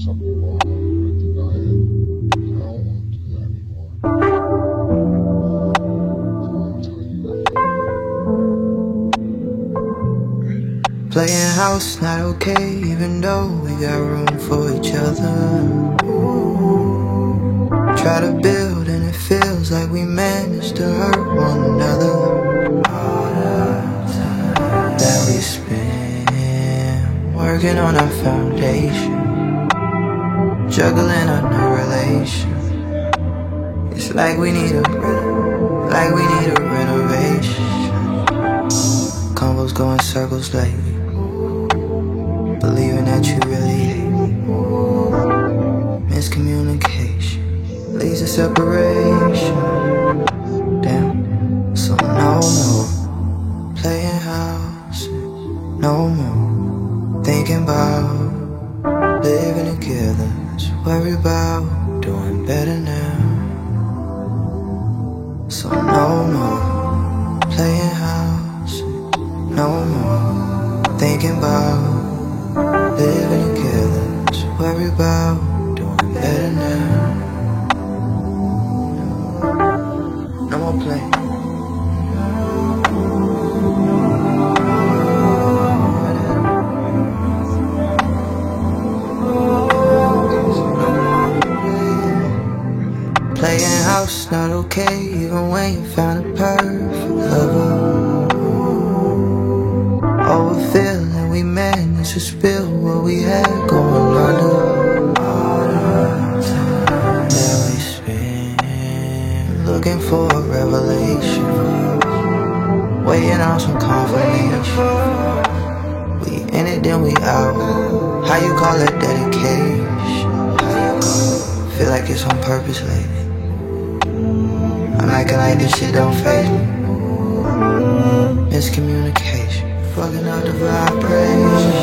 Playing house not okay, even though we got room for each other. Try to build and it feels like we managed to hurt one another. That we spend working on our foundation, juggling our new relation. It's like we need a renovation. Combos go in circles lately, believing that you really hate me. Miscommunication leads to separation. Damn, so no more playing house, no more thinking about living together. Just worry about doing better now. So no more playing house, no more thinking about living together. Just worry about doing better now. No more playing. Playing house not okay, even when you found a perfect lover. Oh, we're feeling we managed to spill what we had going under. Now we spin looking for a revelation, waiting on some confirmation. We in it, then we out. How you call it dedication? Feel like it's on purpose lately. I'm acting like this shit don't faze me. Miscommunication, fucking up the vibration.